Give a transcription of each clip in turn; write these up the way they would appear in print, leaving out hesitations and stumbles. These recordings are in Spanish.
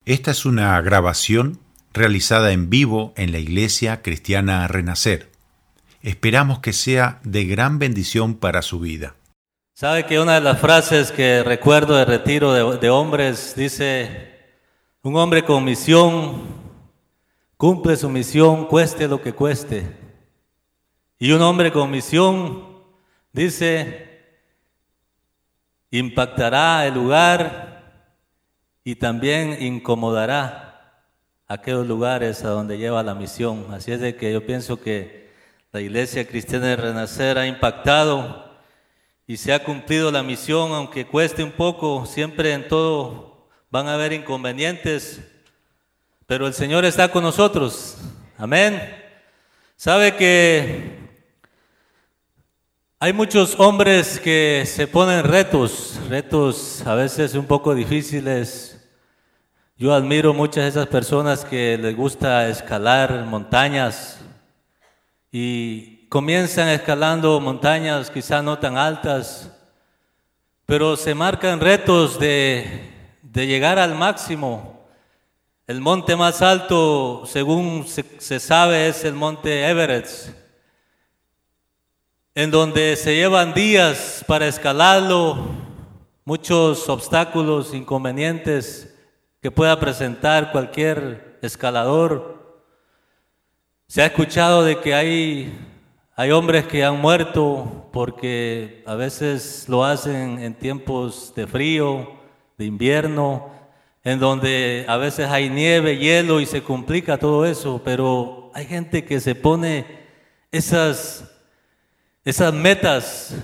Esta es una grabación realizada en vivo en la Iglesia Cristiana Renacer. Esperamos que sea de gran bendición para su vida. Sabe que una de las frases que recuerdo de retiro de hombres dice: un hombre con misión cumple su misión cueste lo que cueste. Y un hombre con misión, dice, impactará el lugar y también incomodará aquellos lugares a donde lleva la misión. Así es de que yo pienso que la Iglesia Cristiana de Renacer ha impactado y se ha cumplido la misión, aunque cueste un poco. Siempre en todo van a haber inconvenientes, pero el Señor está con nosotros. Amén. Sabe que hay muchos hombres que se ponen retos a veces un poco difíciles. Yo admiro muchas de esas personas que les gusta escalar montañas y comienzan escalando montañas quizá no tan altas, pero se marcan retos de llegar al máximo. El monte más alto, según se sabe, es el monte Everest, en donde se llevan días para escalarlo, muchos obstáculos, inconvenientes que pueda presentar cualquier escalador. Se ha escuchado de que hay hombres que han muerto porque a veces lo hacen en tiempos de frío, de invierno, en donde a veces hay nieve, hielo y se complica todo eso, pero hay gente que se pone esas metas,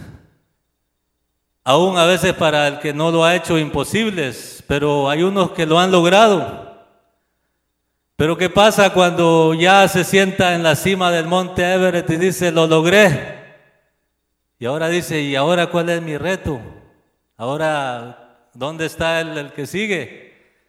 aún a veces para el que no lo ha hecho, imposibles, pero hay unos que lo han logrado. Pero ¿qué pasa cuando ya se sienta en la cima del monte Everest y dice, lo logré? Y ahora dice, ¿y ahora cuál es mi reto? Ahora, ¿dónde está el que sigue?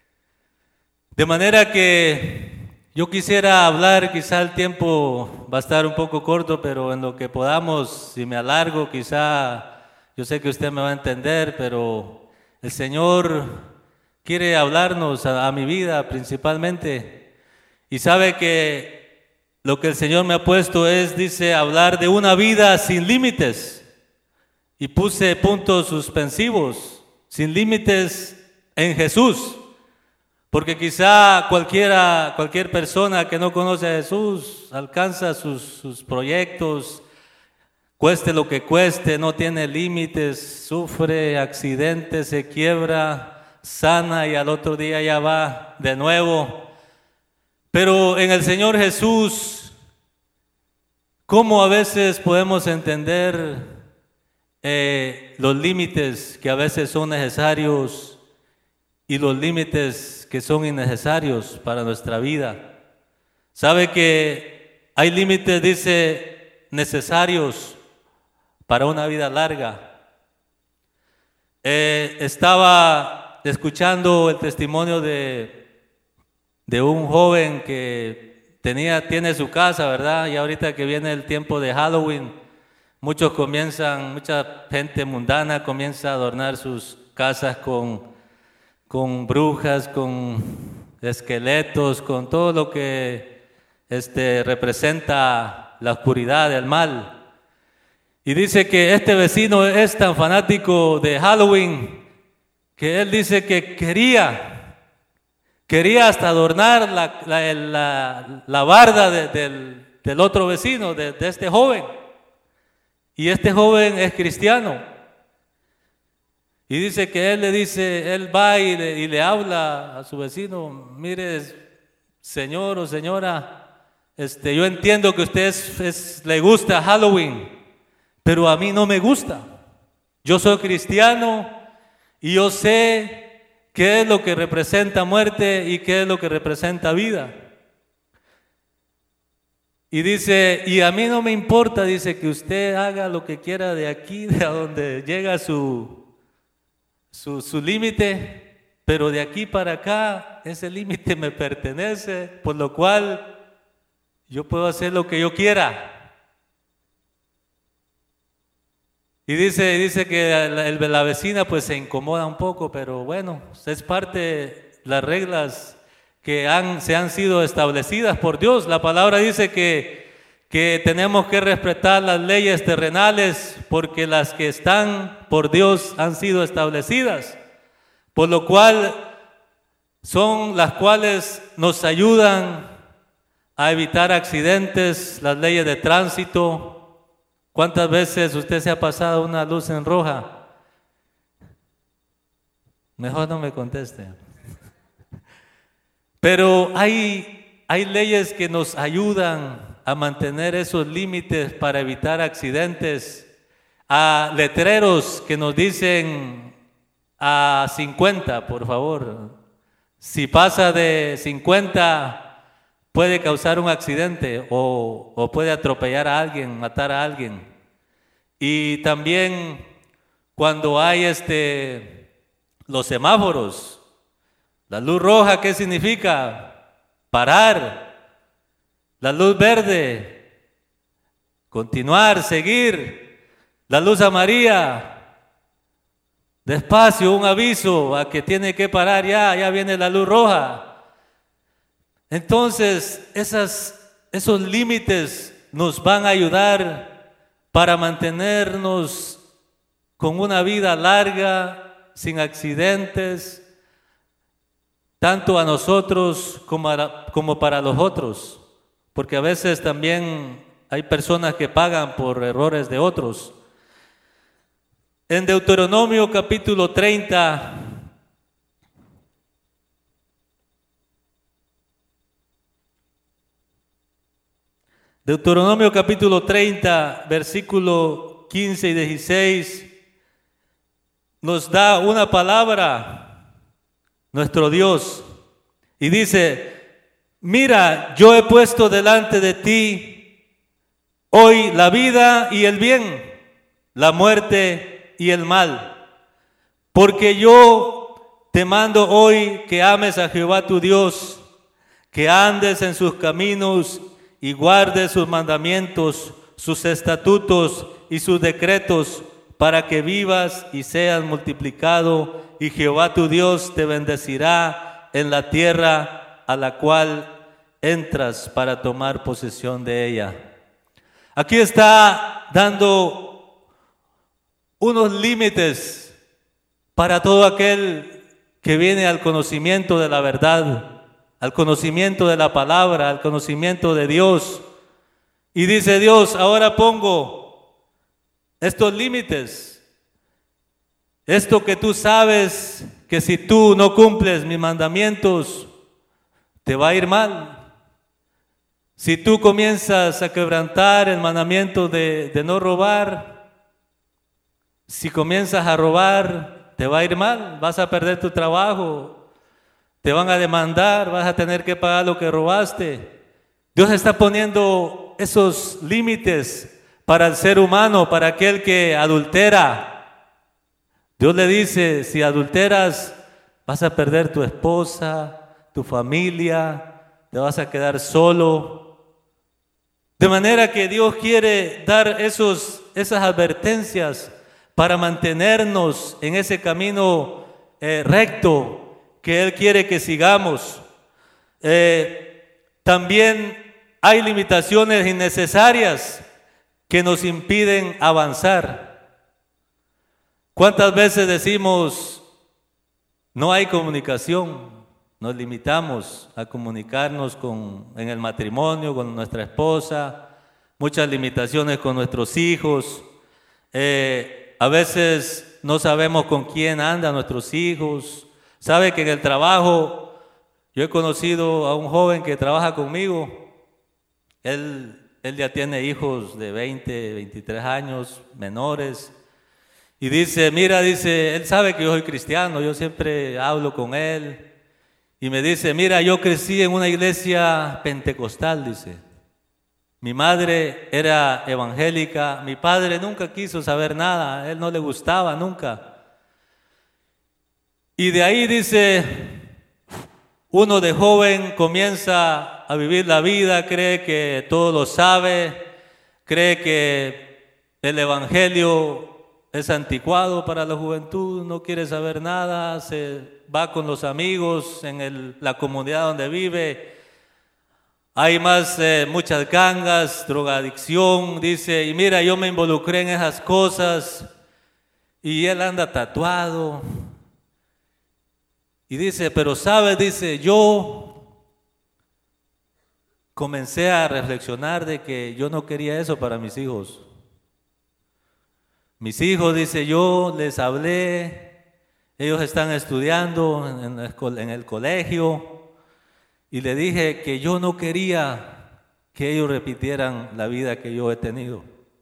De manera que yo quisiera hablar, quizá el tiempo va a estar un poco corto, pero en lo que podamos, si me alargo, quizá, yo sé que usted me va a entender, pero el Señor quiere hablarnos a mi vida principalmente. Y sabe que lo que el Señor me ha puesto dice, hablar de una vida sin límites. Y puse puntos suspensivos, sin límites en Jesús. Porque quizá cualquier persona que no conoce a Jesús alcanza sus proyectos, cueste lo que cueste, no tiene límites, sufre accidentes, se quiebra, sana y al otro día ya va de nuevo. Pero en el Señor Jesús, ¿cómo a veces podemos entender los límites que a veces son necesarios y los límites que son innecesarios para nuestra vida? Sabe que hay límites, dice, necesarios para una vida larga. Estaba escuchando el testimonio de un joven que tiene su casa, ¿verdad? Y ahorita que viene el tiempo de Halloween, mucha gente mundana comienza a adornar sus casas con brujas, con esqueletos, con todo lo que representa la oscuridad, el mal. Y dice que este vecino es tan fanático de Halloween que él dice que quería hasta adornar la barda del otro vecino, de este joven. Y este joven es cristiano. Y dice que él va y le habla a su vecino, mire, señor o señora, yo entiendo que a usted le gusta Halloween, pero a mí no me gusta. Yo soy cristiano y yo sé qué es lo que representa muerte y qué es lo que representa vida. Y dice, y a mí no me importa, dice, que usted haga lo que quiera de aquí, de a donde llega su límite, pero de aquí para acá, ese límite me pertenece, por lo cual yo puedo hacer lo que yo quiera. Y dice que la vecina pues se incomoda un poco, pero bueno, es parte de las reglas se han sido establecidas por Dios. La palabra dice que tenemos que respetar las leyes terrenales porque las que están por Dios han sido establecidas, por lo cual son las cuales nos ayudan a evitar accidentes, las leyes de tránsito. ¿Cuántas veces usted se ha pasado una luz en roja? Mejor no me conteste. Pero hay leyes que nos ayudan a mantener esos límites para evitar accidentes, a letreros que nos dicen a 50, por favor. Si pasa de 50 puede causar un accidente o puede atropellar a alguien, matar a alguien. Y también cuando hay los semáforos, la luz roja, ¿qué significa? Parar. La luz verde, continuar, seguir. La luz amarilla, despacio, un aviso a que tiene que parar, ya viene la luz roja. Entonces, esos límites nos van a ayudar para mantenernos con una vida larga, sin accidentes, tanto a nosotros como para los otros, porque a veces también hay personas que pagan por errores de otros. En Deuteronomio capítulo 30, Deuteronomio capítulo 30, versículo 15 y 16, nos da una palabra, nuestro Dios, y dice: mira, yo he puesto delante de ti hoy la vida y el bien, la muerte y el mal, porque yo te mando hoy que ames a Jehová tu Dios, que andes en sus caminos y guardes sus mandamientos, sus estatutos y sus decretos, para que vivas y seas multiplicado, y Jehová tu Dios te bendecirá en la tierra a la cual entras para tomar posesión de ella. Aquí está dando unos límites para todo aquel que viene al conocimiento de la verdad, al conocimiento de la palabra, al conocimiento de Dios. Y dice Dios: ahora pongo estos límites, esto que tú sabes que si tú no cumples mis mandamientos, te va a ir mal. Si tú comienzas a quebrantar el mandamiento de no robar, si comienzas a robar, te va a ir mal, vas a perder tu trabajo, te van a demandar, vas a tener que pagar lo que robaste. Dios está poniendo esos límites para el ser humano, para aquel que adultera. Dios le dice: si adulteras, vas a perder tu esposa, tu familia, te vas a quedar solo. De manera que Dios quiere dar esas advertencias para mantenernos en ese camino recto que Él quiere que sigamos. También hay limitaciones innecesarias que nos impiden avanzar. ¿Cuántas veces decimos no hay comunicación? Nos limitamos a comunicarnos en el matrimonio, con nuestra esposa, muchas limitaciones con nuestros hijos. A veces no sabemos con quién andan nuestros hijos. Sabe que en el trabajo, yo he conocido a un joven que trabaja conmigo. Él ya tiene hijos de 20, 23 años, menores. Y dice, él sabe que yo soy cristiano, yo siempre hablo con él. Y me dice: mira, yo crecí en una iglesia pentecostal, dice. Mi madre era evangélica, mi padre nunca quiso saber nada, a él no le gustaba nunca. Y de ahí, dice, uno de joven comienza a vivir la vida, cree que todo lo sabe, cree que el evangelio es anticuado para la juventud, no quiere saber nada, se va con los amigos en la comunidad donde vive. Hay muchas gangas, drogadicción, dice, y mira, yo me involucré en esas cosas y él anda tatuado. Y dice, pero sabes, dice, yo comencé a reflexionar de que yo no quería eso para mis hijos. Mis hijos, dice, yo les hablé, ellos están estudiando en el colegio y le dije que yo no quería que ellos repitieran la vida que yo he tenido.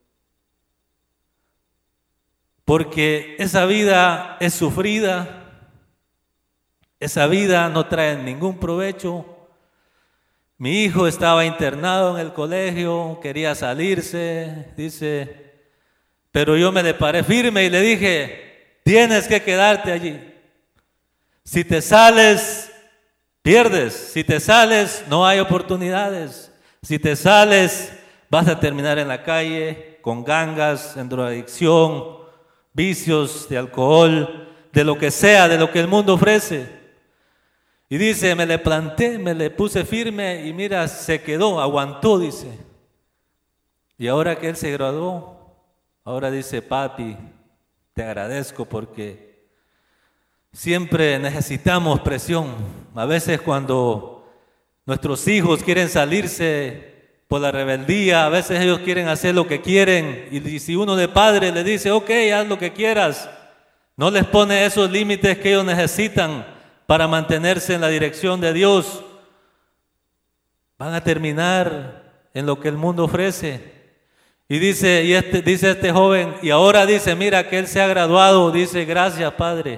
Porque esa vida es sufrida, esa vida no trae ningún provecho. Mi hijo estaba internado en el colegio, quería salirse, dice, pero yo me le paré firme y le dije, tienes que quedarte allí. Si te sales, pierdes. Si te sales, no hay oportunidades. Si te sales, vas a terminar en la calle, con gangas, en drogadicción, vicios de alcohol, de lo que sea, de lo que el mundo ofrece. Y dice, me le planté, me le puse firme y mira, se quedó, aguantó, dice. Y ahora que él se graduó, ahora dice, papi, te agradezco porque siempre necesitamos presión. A veces cuando nuestros hijos quieren salirse por la rebeldía, a veces ellos quieren hacer lo que quieren y si uno de padre le dice, ok, haz lo que quieras, no les pone esos límites que ellos necesitan para mantenerse en la dirección de Dios, van a terminar en lo que el mundo ofrece. Y dice este joven, y ahora dice, mira que él se ha graduado, dice, gracias Padre,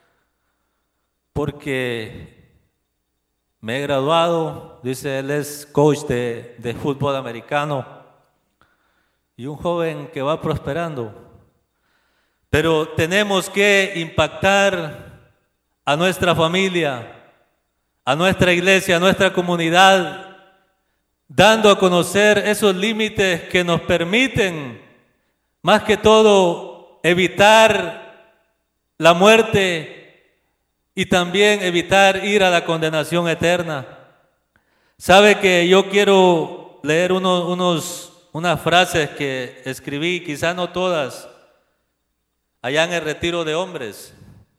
porque me he graduado, dice, él es coach de fútbol americano, y un joven que va prosperando. Pero tenemos que impactar a nuestra familia, a nuestra iglesia, a nuestra comunidad, dando a conocer esos límites que nos permiten, más que todo, evitar la muerte y también evitar ir a la condenación eterna. Sabe que yo quiero leer unas frases que escribí, quizás no todas, allá en el retiro de hombres.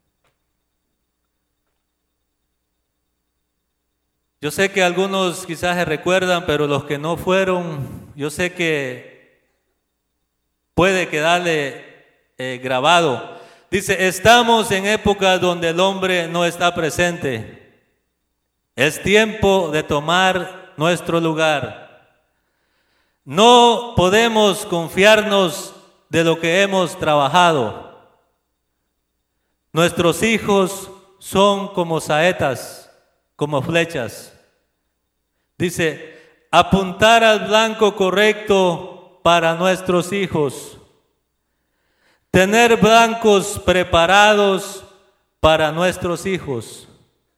Yo sé que algunos quizás se recuerdan, pero los que no fueron, yo sé que puede quedarle grabado. Dice, estamos en épocas donde el hombre no está presente. Es tiempo de tomar nuestro lugar. No podemos confiarnos de lo que hemos trabajado. Nuestros hijos son como saetas, como flechas. Dice, apuntar al blanco correcto para nuestros hijos. Tener blancos preparados para nuestros hijos.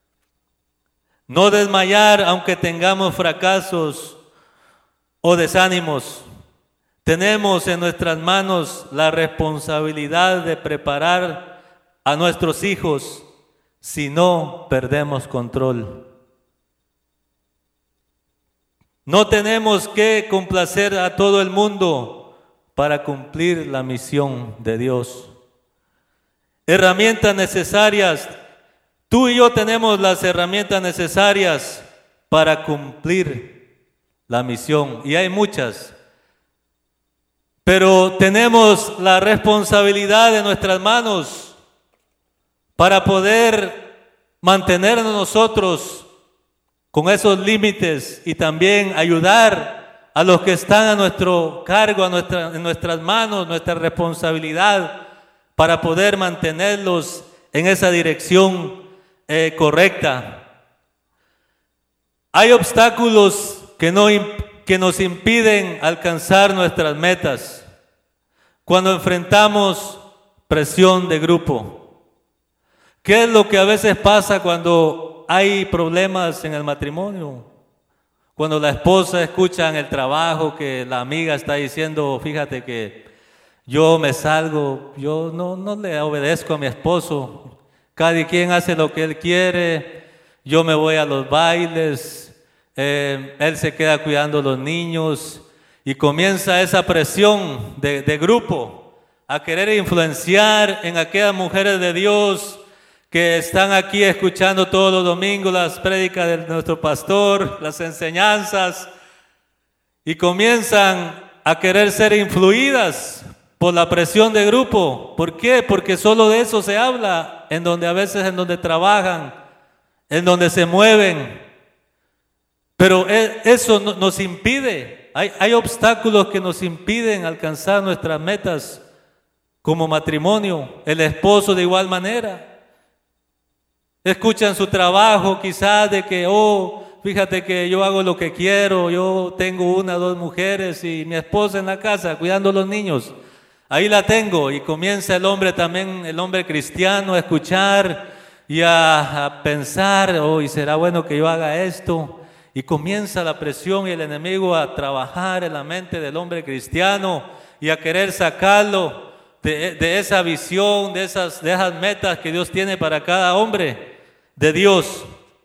No desmayar aunque tengamos fracasos o desánimos. Tenemos en nuestras manos la responsabilidad de preparar a nuestros hijos. Si no, perdemos control. No tenemos que complacer a todo el mundo para cumplir la misión de Dios. Herramientas necesarias. Tú y yo tenemos las herramientas necesarias para cumplir la misión. Y hay muchas. Pero tenemos la responsabilidad en nuestras manos para poder mantenernos nosotros con esos límites y también ayudar a los que están a nuestro cargo, en nuestras manos, nuestra responsabilidad para poder mantenerlos en esa dirección correcta. Hay obstáculos que nos impiden alcanzar nuestras metas cuando enfrentamos presión de grupo. ¿Qué es lo que a veces pasa cuando hay problemas en el matrimonio? Cuando la esposa escucha en el trabajo que la amiga está diciendo, fíjate que yo me salgo, yo no le obedezco a mi esposo, cada quien hace lo que él quiere, yo me voy a los bailes, él se queda cuidando a los niños y comienza esa presión de grupo a querer influenciar en aquellas mujeres de Dios que están aquí escuchando todos los domingos las prédicas de nuestro pastor, las enseñanzas, y comienzan a querer ser influidas por la presión de grupo. ¿Por qué? Porque solo de eso se habla, en donde trabajan, en donde se mueven. Pero eso nos impide, hay obstáculos que nos impiden alcanzar nuestras metas como matrimonio. El esposo de igual manera. Escuchan su trabajo quizás de que, fíjate que yo hago lo que quiero, yo tengo 1 o 2 mujeres y mi esposa en la casa cuidando a los niños. Ahí la tengo, y comienza el hombre también, el hombre cristiano, a escuchar y a pensar, y será bueno que yo haga esto. Y comienza la presión y el enemigo a trabajar en la mente del hombre cristiano y a querer sacarlo de esa visión, de esas metas que Dios tiene para cada hombre de Dios.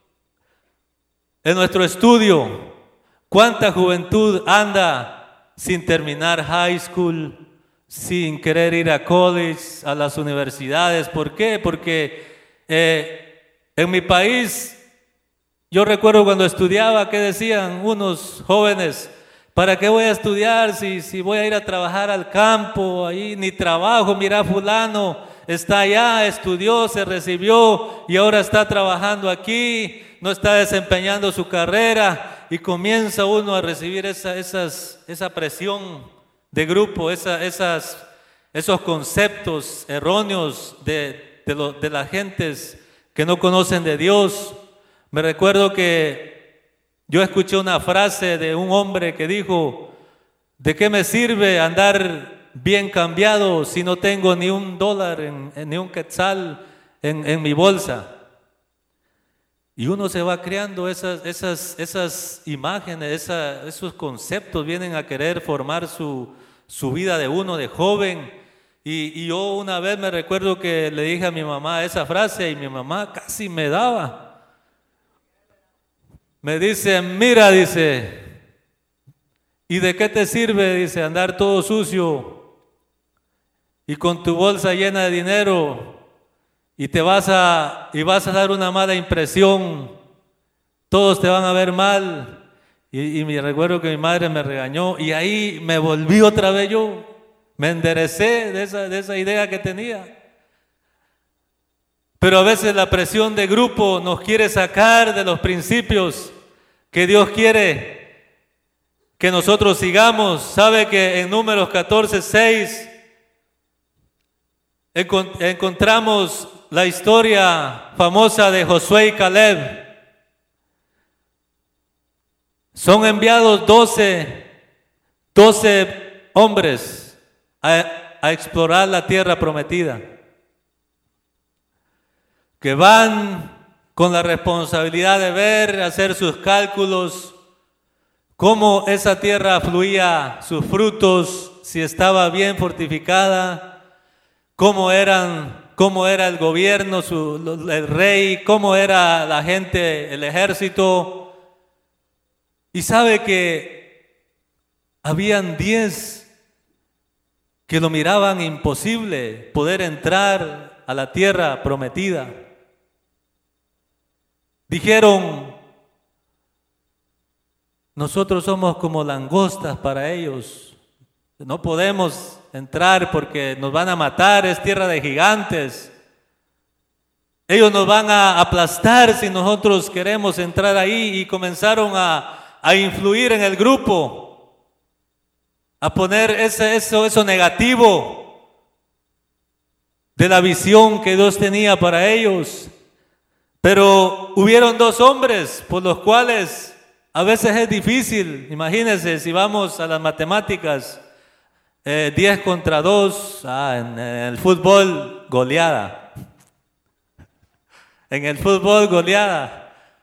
En nuestro estudio, ¿cuánta juventud anda sin terminar high school, sin querer ir a college, a las universidades? ¿Por qué? Porque en mi país, yo recuerdo cuando estudiaba, ¿qué decían unos jóvenes? ¿Para qué voy a estudiar si voy a ir a trabajar al campo? Ahí ni trabajo, mira, fulano está allá, estudió, se recibió y ahora está trabajando aquí, no está desempeñando su carrera, y comienza uno a recibir esa presión de grupo, esos conceptos erróneos de las gentes que no conocen de Dios. Me recuerdo que yo escuché una frase de un hombre que dijo: ¿de qué me sirve andar bien cambiado si no tengo ni $1, ni un quetzal en mi bolsa? Y uno se va creando esas imágenes, esos conceptos vienen a querer formar su vida de uno de joven. Y yo una vez me recuerdo que le dije a mi mamá esa frase y mi mamá casi me daba. Me dice: mira, dice, ¿y de qué te sirve, dice, andar todo sucio y con tu bolsa llena de dinero y vas a dar una mala impresión? Todos te van a ver mal. Y me recuerdo que mi madre me regañó y ahí me volví otra vez yo. Me enderecé de esa idea que tenía. Pero a veces la presión de grupo nos quiere sacar de los principios que Dios quiere que nosotros sigamos. Sabe que en Números 14:6 encontramos la historia famosa de Josué y Caleb. Son enviados 12 hombres a explorar la tierra prometida, que van con la responsabilidad de ver, hacer sus cálculos, cómo esa tierra fluía sus frutos, si estaba bien fortificada, cómo era el gobierno, el rey, cómo era la gente, el ejército. Y sabe que habían 10 que lo miraban imposible poder entrar a la tierra prometida. Dijeron: nosotros somos como langostas para ellos, no podemos entrar porque nos van a matar, es tierra de gigantes. Ellos nos van a aplastar si nosotros queremos entrar ahí. Y comenzaron a influir en el grupo, a poner eso negativo de la visión que Dios tenía para ellos. Pero hubieron 2 hombres por los cuales a veces es difícil. Imagínense, si vamos a las matemáticas, 10 contra 2, en el fútbol, goleada. En el fútbol, goleada.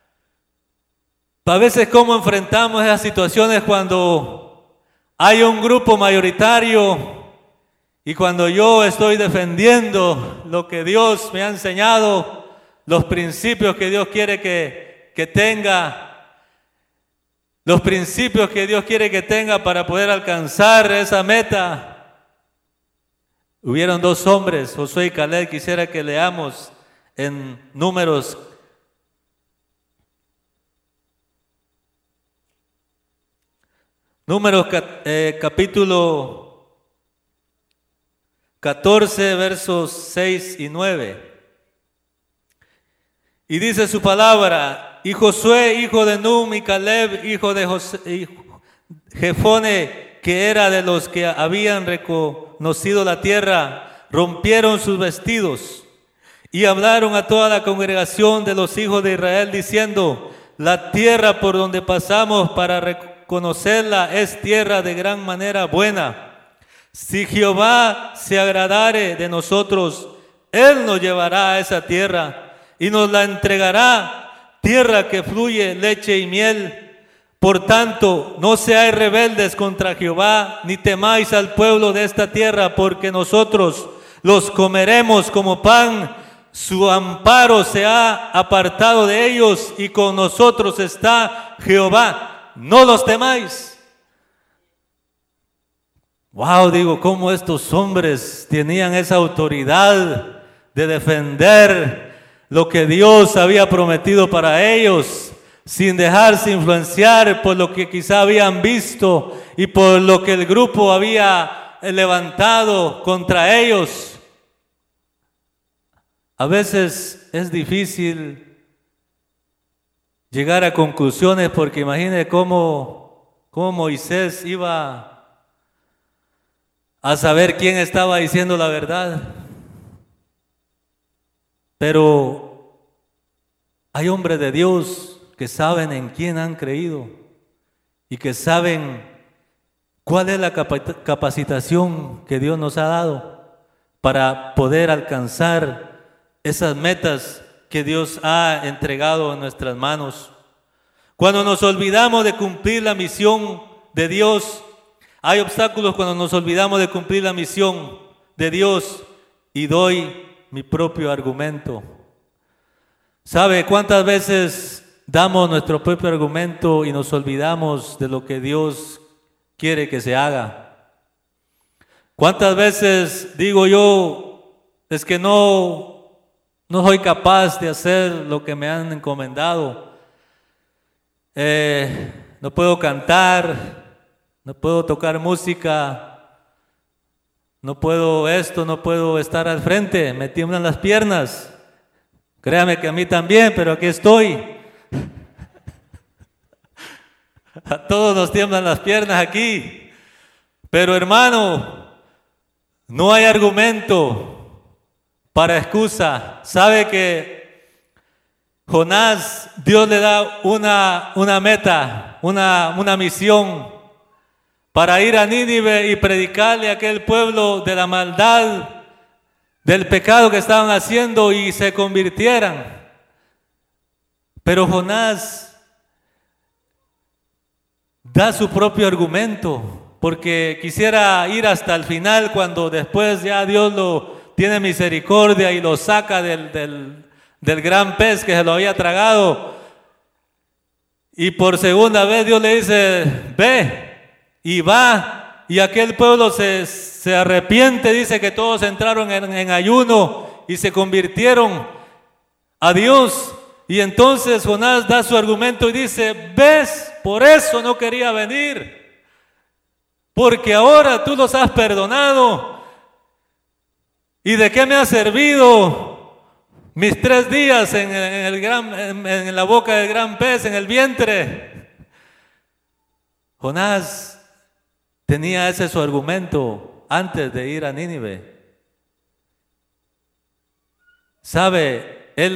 A veces, ¿cómo enfrentamos esas situaciones cuando hay un grupo mayoritario Y cuando yo estoy defendiendo lo que Dios me ha enseñado, los principios que Dios quiere que tenga, los principios que Dios quiere que tenga para poder alcanzar esa meta. Hubieron dos hombres, Josué y Caleb. Quisiera que leamos en Números capítulo 14, versos 6 y 9. Y dice su palabra: y Josué, hijo de Nun, y Caleb, hijo de Jefone, que era de los que habían reconocido la tierra, rompieron sus vestidos y hablaron a toda la congregación de los hijos de Israel, diciendo: la tierra por donde pasamos para reconocerla es tierra de gran manera buena. Si Jehová se agradare de nosotros, Él nos llevará a esa tierra y nos la entregará, tierra que fluye leche y miel. Por tanto, no seáis rebeldes contra Jehová, ni temáis al pueblo de esta tierra, porque nosotros los comeremos como pan. Su amparo se ha apartado de ellos, y con nosotros está Jehová. No los temáis. Wow, digo, cómo estos hombres tenían esa autoridad de defender lo que Dios había prometido para ellos, sin dejarse influenciar por lo que quizá habían visto y por lo que el grupo había levantado contra ellos. A veces es difícil llegar a conclusiones, porque imagine cómo Moisés iba a saber quién estaba diciendo la verdad. Pero hay hombres de Dios que saben en quién han creído y que saben cuál es la capacitación que Dios nos ha dado para poder alcanzar esas metas que Dios ha entregado en nuestras manos. Cuando nos olvidamos de cumplir la misión de Dios, hay obstáculos cuando nos olvidamos de cumplir la misión de Dios. Y doy mi propio argumento. ¿Sabe cuántas veces damos nuestro propio argumento y nos olvidamos de lo que Dios quiere que se haga? ¿Cuántas veces digo yo, es que no soy capaz de hacer lo que me han encomendado? No puedo cantar, no puedo tocar música, no puedo esto, no puedo estar al frente, me tiemblan las piernas. Créame que a mí también, pero aquí estoy. A todos nos tiemblan las piernas aquí. Pero hermano, no hay argumento para excusa. Sabe que Jonás, Dios le da una meta, una misión, para ir a Nínive y predicarle a aquel pueblo de la maldad, del pecado que estaban haciendo, y se convirtieran. Pero Jonás da su propio argumento, porque quisiera ir hasta el final, cuando después ya Dios lo tiene misericordia y lo saca del gran pez que se lo había tragado. Y por segunda vez Dios le dice: ve. Y va, y aquel pueblo se arrepiente. Dice que todos entraron en ayuno y se convirtieron a Dios. Y entonces Jonás da su argumento y dice: ves, por eso no quería venir, porque ahora tú los has perdonado. ¿Y de qué me ha servido mis 3 días en la boca del gran pez, en el vientre? Jonás tenía ese su argumento antes de ir a Nínive. ¿Sabe? Él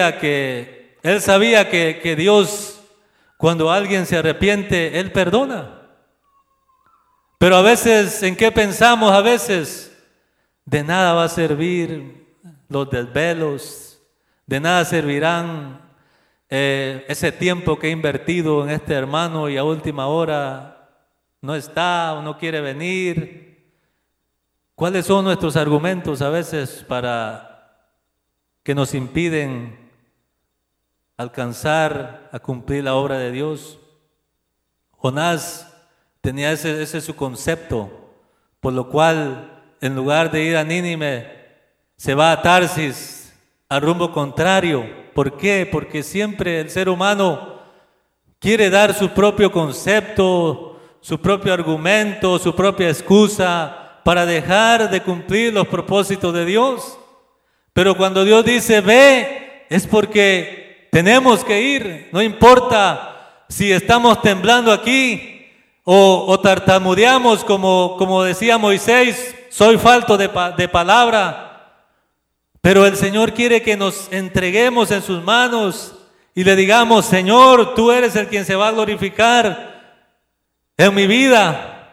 sabía que Dios, cuando alguien se arrepiente, Él perdona. Pero a veces, ¿en qué pensamos? A veces, de nada va a servir los desvelos, de nada servirán ese tiempo que he invertido en este hermano y a última hora no está o no quiere venir. ¿Cuáles son nuestros argumentos a veces para que nos impiden alcanzar a cumplir la obra de Dios? Jonás tenía ese su concepto, por lo cual en lugar de ir a Nínive se va a Tarsis, al rumbo contrario. ¿Por qué? Porque siempre el ser humano quiere dar su propio concepto, su propio argumento, su propia excusa para dejar de cumplir los propósitos de Dios. Pero cuando Dios dice ve, es porque tenemos que ir. No importa si estamos temblando aquí o tartamudeamos como decía Moisés, soy falto de palabra. Pero el Señor quiere que nos entreguemos en sus manos y le digamos, Señor, tú eres el quien se va a glorificar en mi vida.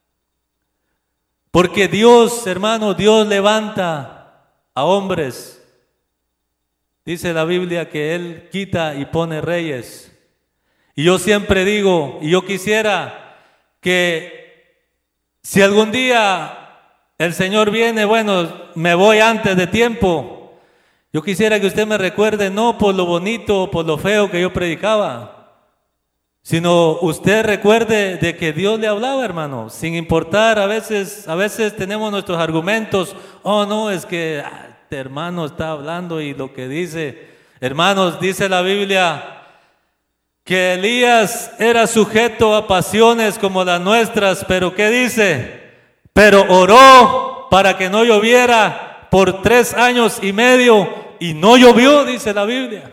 Porque Dios, hermano, Dios levanta a hombres. Dice la Biblia que Él quita y pone reyes. Y yo siempre digo, y yo quisiera que si algún día el Señor viene, bueno, me voy antes de tiempo. Yo quisiera que usted me recuerde no por lo bonito o por lo feo que yo predicaba, sino usted recuerde de que Dios le hablaba, hermano, sin importar, a veces tenemos nuestros argumentos. Oh, no, es que este hermano está hablando y lo que dice. Hermanos, dice la Biblia que Elías era sujeto a pasiones como las nuestras, pero ¿qué dice? Pero oró para que no lloviera por 3 años y medio y no llovió, dice la Biblia.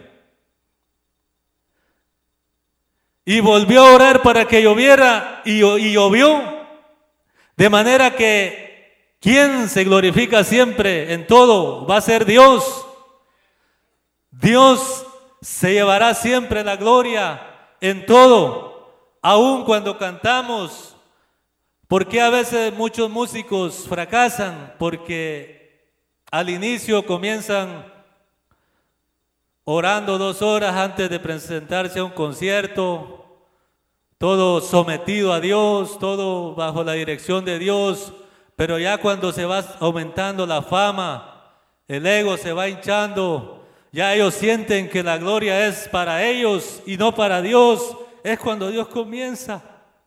Y volvió a orar para que lloviera y llovió. De manera que quien se glorifica siempre en todo va a ser Dios. Dios se llevará siempre la gloria en todo, aun cuando cantamos. ¿Por qué a veces muchos músicos fracasan? Porque al inicio comienzan orando 2 horas antes de presentarse a un concierto, todo sometido a Dios, todo bajo la dirección de Dios, pero ya cuando se va aumentando la fama, el ego se va hinchando, ya ellos sienten que la gloria es para ellos y no para Dios. Es cuando Dios comienza.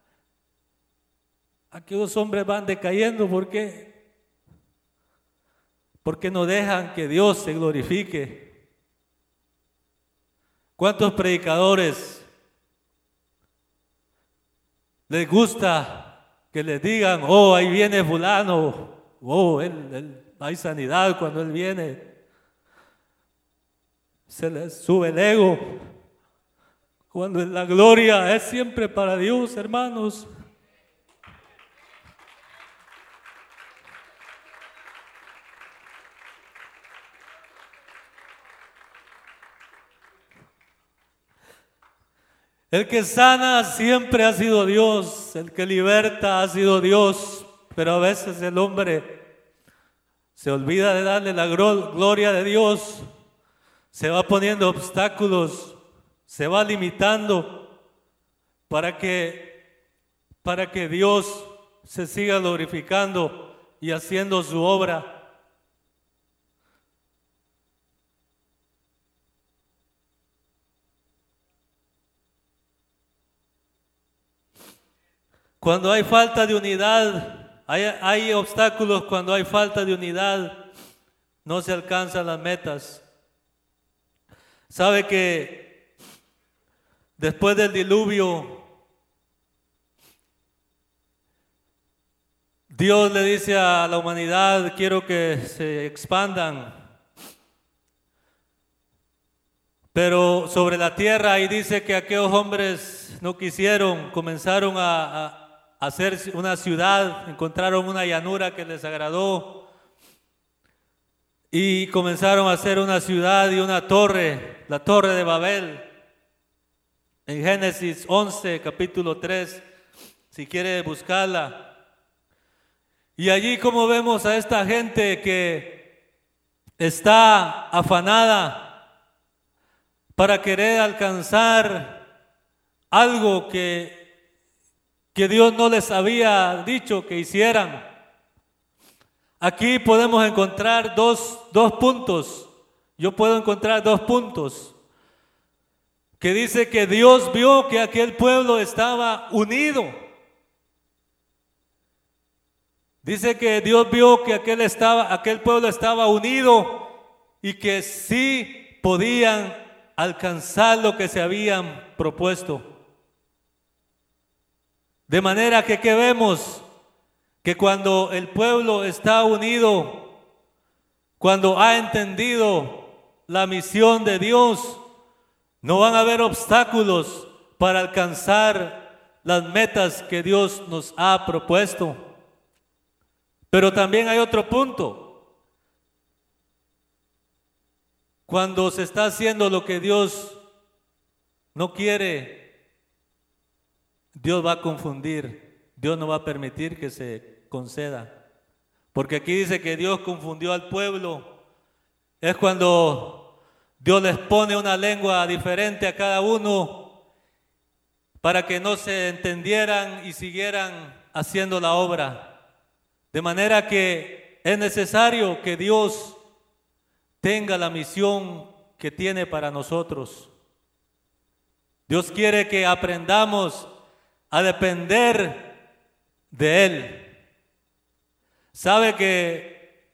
Aquellos hombres van decayendo. ¿Por qué? Porque no dejan que Dios se glorifique. ¿Cuántos predicadores les gusta que les digan, oh, ahí viene fulano, oh, hay sanidad cuando él viene? Se les sube el ego, cuando la gloria es siempre para Dios, hermanos. El que sana siempre ha sido Dios, el que liberta ha sido Dios, pero a veces el hombre se olvida de darle la gloria de Dios, se va poniendo obstáculos, se va limitando para que Dios se siga glorificando y haciendo su obra. Cuando hay falta de unidad, hay obstáculos. Cuando hay falta de unidad, no se alcanzan las metas. ¿Sabe que después del diluvio, Dios le dice a la humanidad, quiero que se expandan, pero sobre la tierra, y dice que aquellos hombres no quisieron, comenzaron a hacer una ciudad, encontraron una llanura que les agradó y comenzaron a hacer una ciudad y una torre, la torre de Babel. En Génesis 11, capítulo 3, si quiere buscarla. Y allí como vemos a esta gente que está afanada para querer alcanzar algo que Dios no les había dicho que hicieran. Aquí podemos encontrar dos puntos. Yo puedo encontrar 2 puntos. Que dice que Dios vio que aquel pueblo estaba unido. Dice que Dios vio que aquel pueblo estaba unido y que sí podían alcanzar lo que se habían propuesto. De manera que, ¿qué vemos? Que cuando el pueblo está unido, cuando ha entendido la misión de Dios, no van a haber obstáculos para alcanzar las metas que Dios nos ha propuesto. Pero también hay otro punto. Cuando se está haciendo lo que Dios no quiere, Dios va a confundir. Dios no va a permitir que se conceda. Porque aquí dice que Dios confundió al pueblo. Es cuando Dios les pone una lengua diferente a cada uno para que no se entendieran y siguieran haciendo la obra. De manera que es necesario que Dios tenga la misión que tiene para nosotros. Dios quiere que aprendamos a depender de Él. Sabe que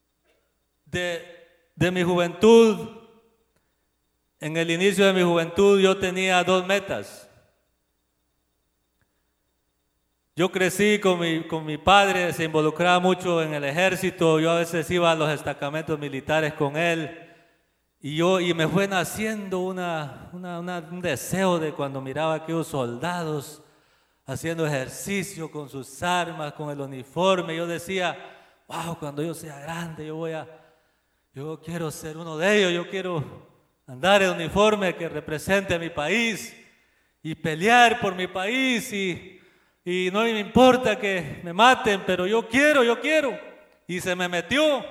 de mi juventud, en el inicio de mi juventud, yo tenía 2 metas. Yo crecí con mi padre, se involucraba mucho en el ejército, yo a veces iba a los destacamentos militares con él y me fue naciendo un deseo de cuando miraba a aquellos soldados haciendo ejercicio con sus armas, con el uniforme. Yo decía, wow, cuando yo sea grande yo quiero ser uno de ellos, yo quiero andar en uniforme que represente a mi país y pelear por mi país y no me importa que me maten, pero yo quiero. Y se me metió.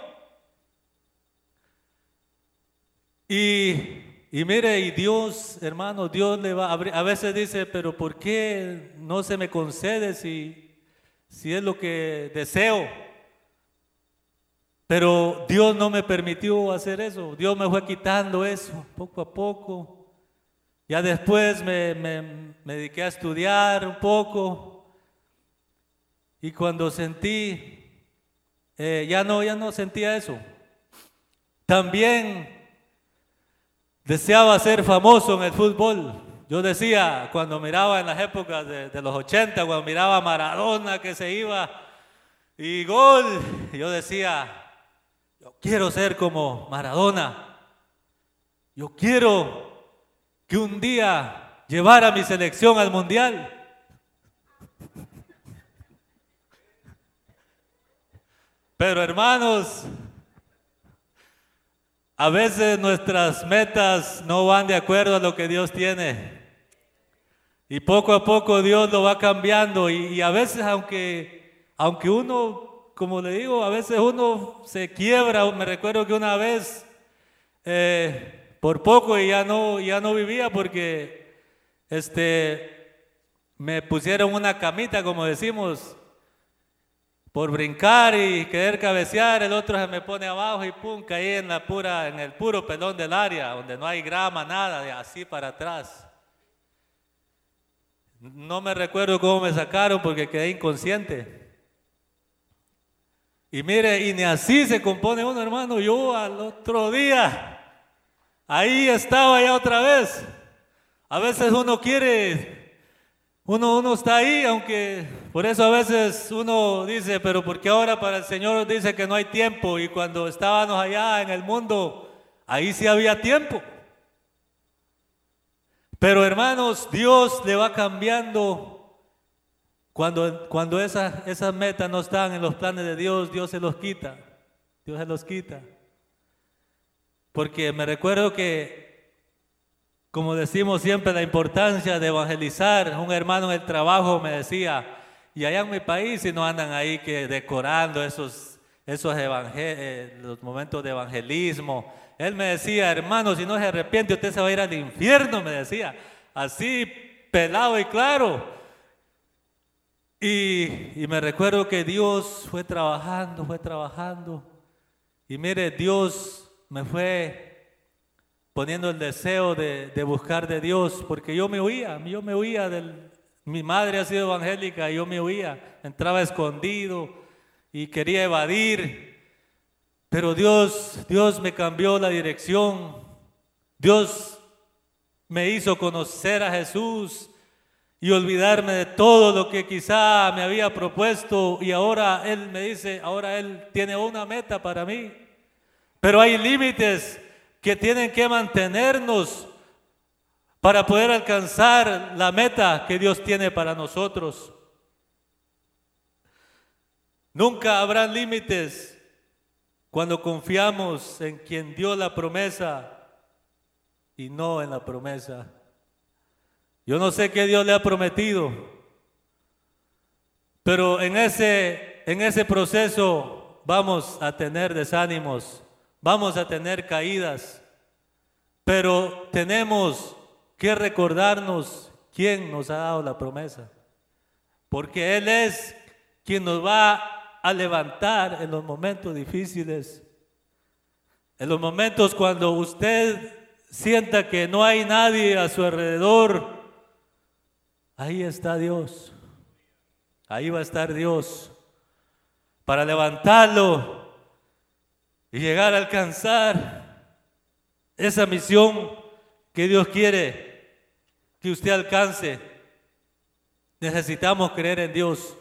Y mire, y Dios, hermano, Dios le va a abrir. A veces dice, pero ¿por qué no se me concede si es lo que deseo? Pero Dios no me permitió hacer eso. Dios me fue quitando eso poco a poco. Ya después me dediqué a estudiar un poco. Y cuando sentí, ya no sentía eso. También deseaba ser famoso en el fútbol. Yo decía, cuando miraba en las épocas de los 80, cuando miraba a Maradona que se iba y gol, yo decía, yo quiero ser como Maradona. Yo quiero que un día llevar a mi selección al mundial. Pero hermanos, a veces nuestras metas no van de acuerdo a lo que Dios tiene. Y poco a poco Dios lo va cambiando. Y a veces, aunque uno, como le digo, a veces uno se quiebra. Me recuerdo que una vez, por poco ya no vivía porque me pusieron una camita, como decimos, por brincar y querer cabecear. El otro se me pone abajo y pum, caí en el puro pelón del área, donde no hay grama, nada, de así para atrás. No me recuerdo cómo me sacaron porque quedé inconsciente. Y mire, y ni así se compone uno, hermano. Yo al otro día, ahí estaba ya otra vez. A veces uno quiere... Uno está ahí, aunque por eso a veces uno dice, pero ¿por qué ahora para el Señor dice que no hay tiempo? Y cuando estábamos allá en el mundo, ahí sí había tiempo. Pero hermanos, Dios le va cambiando. Cuando esas metas no están en los planes de Dios, Dios se los quita. Dios se los quita. Porque me recuerdo que, como decimos siempre, la importancia de evangelizar. Un hermano en el trabajo me decía, y allá en mi país si no andan ahí que decorando esos los momentos de evangelismo. Él me decía, hermano, si no se arrepiente usted se va a ir al infierno, me decía, así pelado y claro. Y me recuerdo que Dios fue trabajando. Y mire, Dios me fue poniendo el deseo de buscar de Dios, porque yo me huía mi madre ha sido evangélica y yo me huía, entraba escondido y quería evadir, pero Dios me cambió la dirección, Dios me hizo conocer a Jesús y olvidarme de todo lo que quizá me había propuesto, y ahora Él me dice, ahora Él tiene una meta para mí, pero hay límites que tienen que mantenernos para poder alcanzar la meta que Dios tiene para nosotros. Nunca habrán límites cuando confiamos en quien dio la promesa y no en la promesa. Yo no sé qué Dios le ha prometido, pero en ese proceso vamos a tener desánimos, vamos a tener caídas, pero tenemos que recordarnos quién nos ha dado la promesa, porque Él es quien nos va a levantar en los momentos difíciles, en los momentos cuando usted sienta que no hay nadie a su alrededor. Ahí está Dios, ahí va a estar Dios para levantarlo y llegar a alcanzar esa misión que Dios quiere que usted alcance. Necesitamos creer en Dios.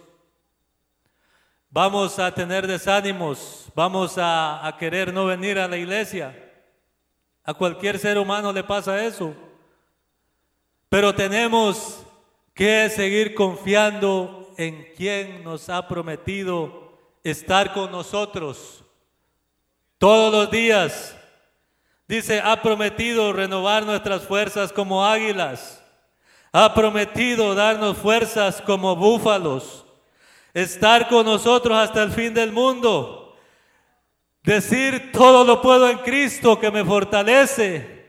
Vamos a tener desánimos, vamos a querer no venir a la iglesia. A cualquier ser humano le pasa eso. Pero tenemos que seguir confiando en quien nos ha prometido estar con nosotros todos los días. Dice, ha prometido renovar nuestras fuerzas como águilas. Ha prometido darnos fuerzas como búfalos. Estar con nosotros hasta el fin del mundo. Decir, todo lo puedo en Cristo que me fortalece.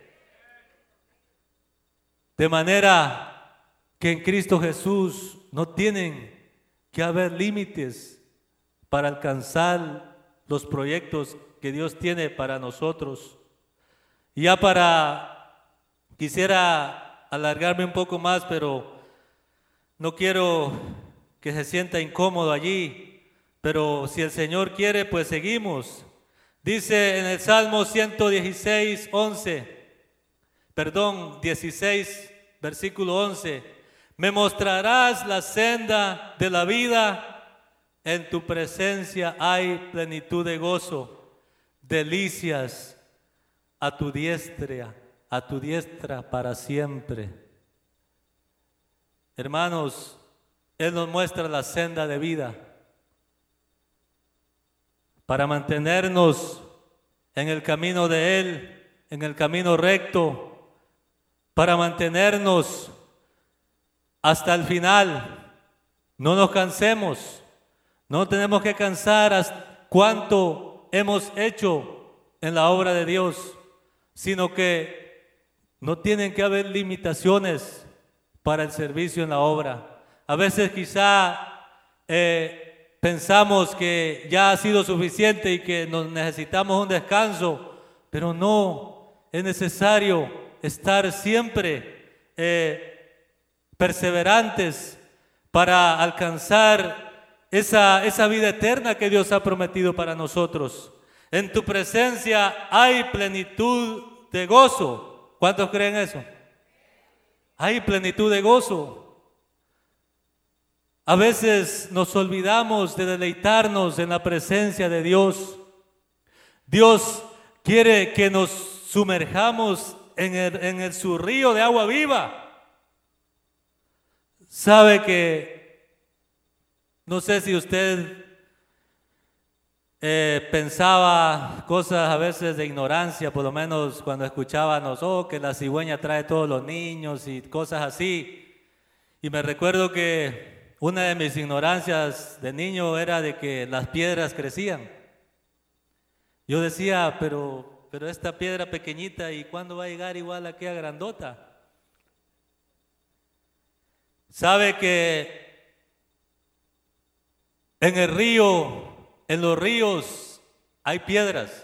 De manera que en Cristo Jesús no tienen que haber límites para alcanzar los proyectos que Dios tiene para nosotros. Y ya quisiera alargarme un poco más, pero no quiero que se sienta incómodo allí, pero si el Señor quiere, pues seguimos. Dice en el Salmo 16, versículo 11, me mostrarás la senda de la vida, en tu presencia hay plenitud de gozo, delicias a tu diestra para siempre. Hermanos, Él nos muestra la senda de vida para mantenernos en el camino de Él, en el camino recto, para mantenernos hasta el final. No nos cansemos, no tenemos que cansar hasta cuánto hemos hecho en la obra de Dios, sino que no tienen que haber limitaciones para el servicio en la obra. A veces quizá pensamos que ya ha sido suficiente y que necesitamos un descanso, pero no, es necesario estar siempre perseverantes para alcanzar esa vida eterna que Dios ha prometido para nosotros. En tu presencia hay plenitud de gozo. ¿Cuántos creen eso? Hay plenitud de gozo. A veces nos olvidamos de deleitarnos en la presencia de Dios. Dios quiere que nos sumerjamos en su río de agua viva. Sabe que, no sé si usted pensaba cosas a veces de ignorancia, por lo menos cuando escuchábamos, que la cigüeña trae todos los niños y cosas así. Y me recuerdo que una de mis ignorancias de niño era de que las piedras crecían. Yo decía, pero esta piedra pequeñita, ¿y cuándo va a llegar igual a aquella grandota? Sabe que En el río, en los ríos hay piedras.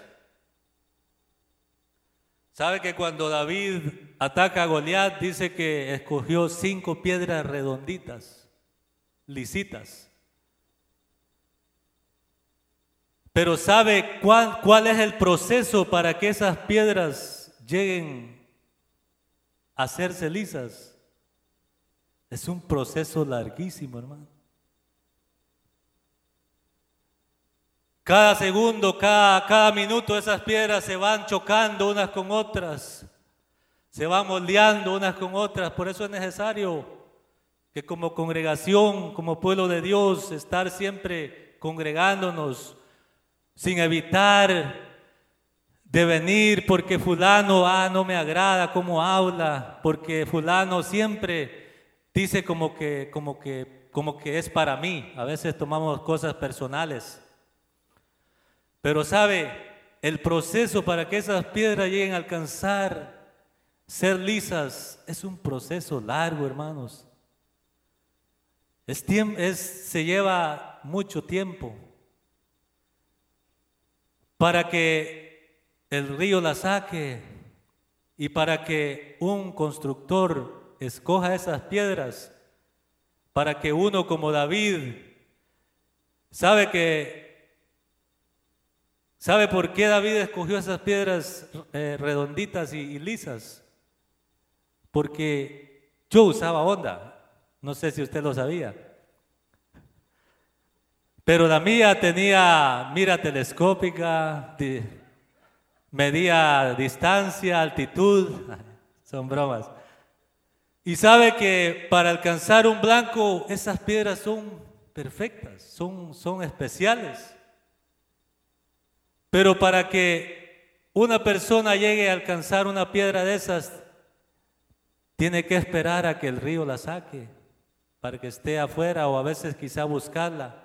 ¿Sabe que cuando David ataca a Goliat dice que escogió 5 piedras redonditas, lisitas? Pero ¿sabe cuál es el proceso para que esas piedras lleguen a hacerse lisas? Es un proceso larguísimo, hermano. Cada segundo, cada minuto esas piedras se van chocando unas con otras, se van moldeando unas con otras. Por eso es necesario que como congregación, como pueblo de Dios, estar siempre congregándonos sin evitar de venir porque fulano, no me agrada cómo habla, porque fulano siempre dice como que es para mí. A veces tomamos cosas personales. Pero sabe, el proceso para que esas piedras lleguen a alcanzar ser lisas es un proceso largo, hermanos. Se lleva mucho tiempo para que el río la saque y para que un constructor escoja esas piedras, para que uno como David ¿sabe por qué David escogió esas piedras redonditas y lisas? Porque yo usaba Honda, no sé si usted lo sabía. Pero la mía tenía mira telescópica, medía distancia, altitud, son bromas. Y sabe que para alcanzar un blanco, esas piedras son perfectas, son especiales. Pero para que una persona llegue a alcanzar una piedra de esas, tiene que esperar a que el río la saque, para que esté afuera o a veces quizá buscarla.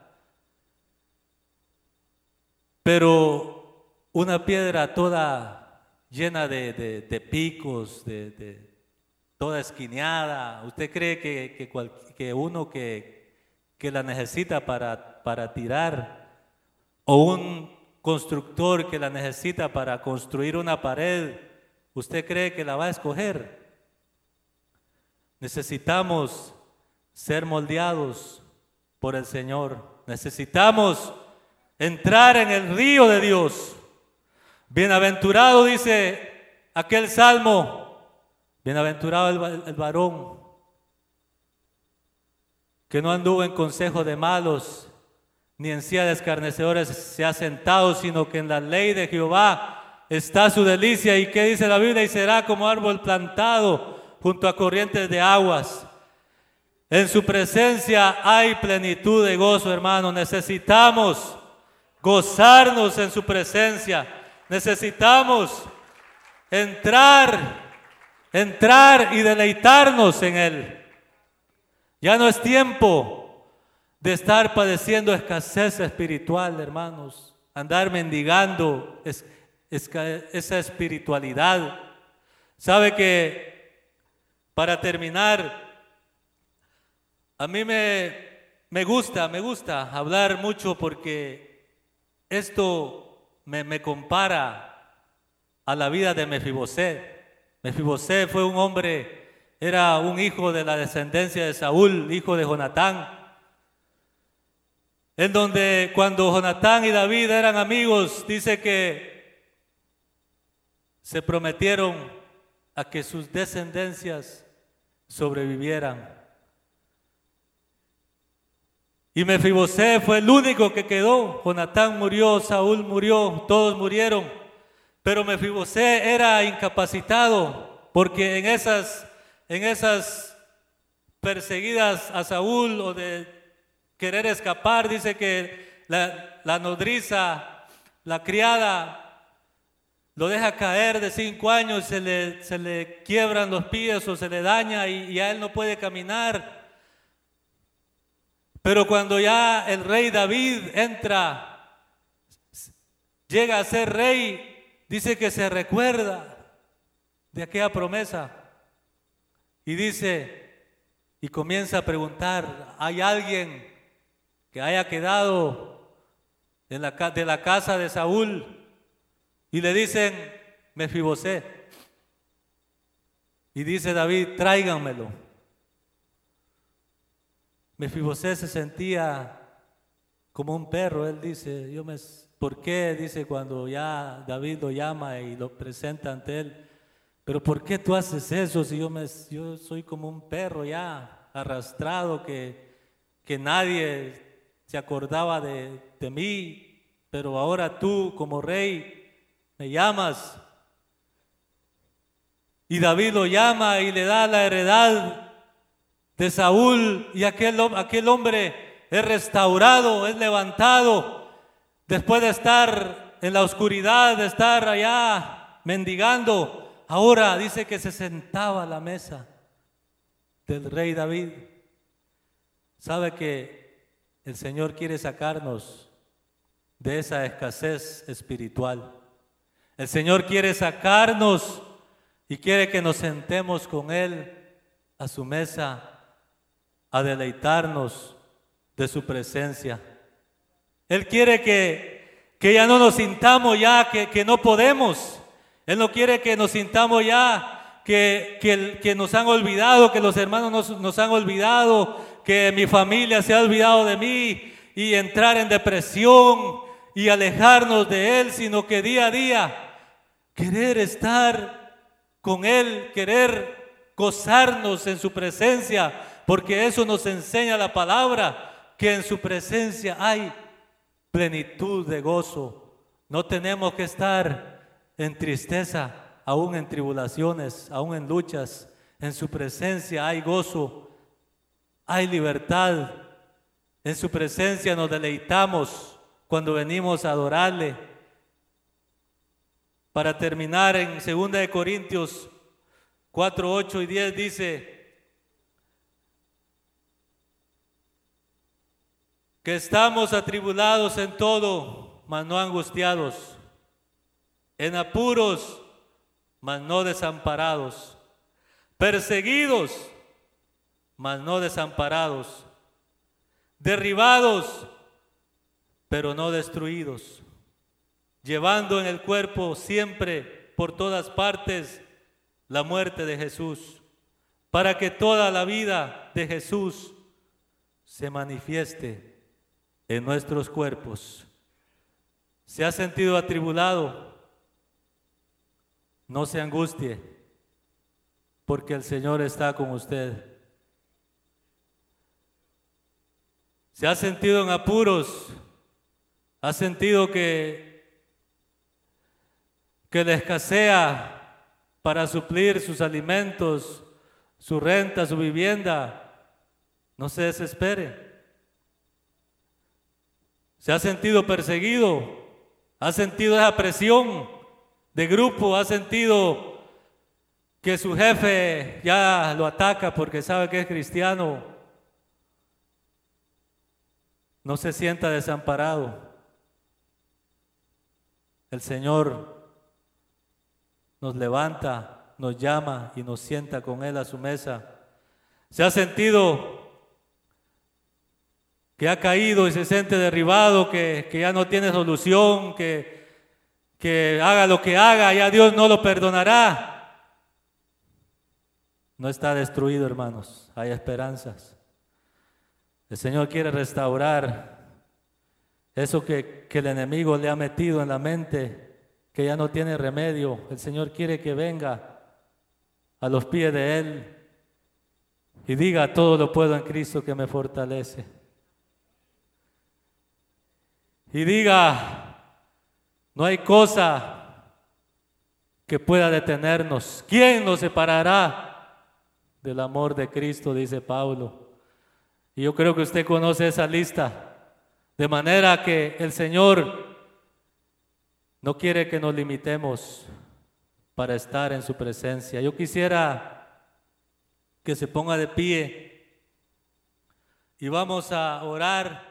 Pero una piedra toda llena de picos, toda esquineada, ¿usted cree que uno que la necesita para tirar, o un constructor que la necesita para construir una pared, ¿usted cree que la va a escoger? Necesitamos ser moldeados por el Señor. Necesitamos entrar en el río de Dios. Bienaventurado, dice aquel salmo, bienaventurado el varón que no anduvo en consejo de malos, ni en silla de escarnecedores se ha sentado, sino que en la ley de Jehová está su delicia. ¿Y qué dice la Biblia? Y será como árbol plantado junto a corrientes de aguas. En su presencia hay plenitud de gozo, hermano. Necesitamos gozarnos en su presencia. Necesitamos entrar y deleitarnos en Él. Ya no es tiempo de estar padeciendo escasez espiritual, hermanos, andar mendigando esa espiritualidad. Sabe que, para terminar, a mí me gusta hablar mucho porque esto me compara a la vida de Mefibosé. Mefibosé fue un hombre, era un hijo de la descendencia de Saúl, hijo de Jonatán, en donde cuando Jonatán y David eran amigos, dice que se prometieron a que sus descendencias sobrevivieran. Y Mefibosé fue el único que quedó. Jonatán murió, Saúl murió, todos murieron. Pero Mefibosé era incapacitado porque en esas perseguidas a Saúl o de querer escapar, dice que la nodriza, la criada, lo deja caer de 5 años, se le quiebran los pies o se le daña y ya él no puede caminar. Pero cuando ya el rey David llega a ser rey, dice que se recuerda de aquella promesa y dice, y comienza a preguntar, ¿hay alguien que haya quedado de la casa de Saúl, y le dicen Mefibosé, y dice David, tráiganmelo. Mefibosé se sentía como un perro. Él dice, ¿por qué? Dice, cuando ya David lo llama y lo presenta ante él, pero ¿por qué tú haces eso si yo soy como un perro ya arrastrado, que nadie se acordaba de mí, pero ahora tú como rey me llamas? Y David lo llama y le da la heredad de Saúl, y aquel hombre es restaurado, es levantado, después de estar en la oscuridad, de estar allá mendigando. Ahora dice que se sentaba a la mesa del rey David. Sabe que el Señor quiere sacarnos de esa escasez espiritual. El Señor quiere sacarnos y quiere que nos sentemos con Él a su mesa a deleitarnos de su presencia. Él quiere que ya no nos sintamos ya que no podemos. Él no quiere que nos sintamos ya que nos han olvidado, que los hermanos nos han olvidado, que mi familia se ha olvidado de mí y entrar en depresión y alejarnos de Él, sino que día a día querer estar con Él, querer gozarnos en su presencia, porque eso nos enseña la palabra, que en su presencia hay plenitud de gozo. No tenemos que estar en tristeza, aún en tribulaciones, aún en luchas. En su presencia hay gozo, hay libertad. En su presencia nos deleitamos cuando venimos a adorarle. Para terminar, en 2 Corintios 4, 8 y 10 dice que estamos atribulados en todo, mas no angustiados, en apuros, mas no desamparados, perseguidos, mas no desamparados, derribados, pero no destruidos, llevando en el cuerpo siempre por todas partes la muerte de Jesús, para que toda la vida de Jesús se manifieste en nuestros cuerpos. ¿Se ha sentido atribulado? No se angustie, porque el Señor está con usted. ¿Se ha sentido en apuros? ¿Ha sentido que le escasea para suplir sus alimentos, su renta, su vivienda? No se desespere. ¿Se ha sentido perseguido? ¿Ha sentido esa presión de grupo? ¿Ha sentido que su jefe ya lo ataca porque sabe que es cristiano? No se sienta desamparado. El Señor nos levanta, nos llama y nos sienta con Él a su mesa. ¿Se ha sentido que ha caído y se siente derribado, que ya no tiene solución, que haga lo que haga, ya Dios no lo perdonará? No está destruido, hermanos, hay esperanzas. El Señor quiere restaurar eso que el enemigo le ha metido en la mente, que ya no tiene remedio. El Señor quiere que venga a los pies de Él y diga: todo lo puedo en Cristo que me fortalece. Y diga: no hay cosa que pueda detenernos. ¿Quién nos separará del amor de Cristo?, dice Pablo. Y yo creo que usted conoce esa lista. De manera que el Señor no quiere que nos limitemos para estar en su presencia. Yo quisiera que se ponga de pie y vamos a orar.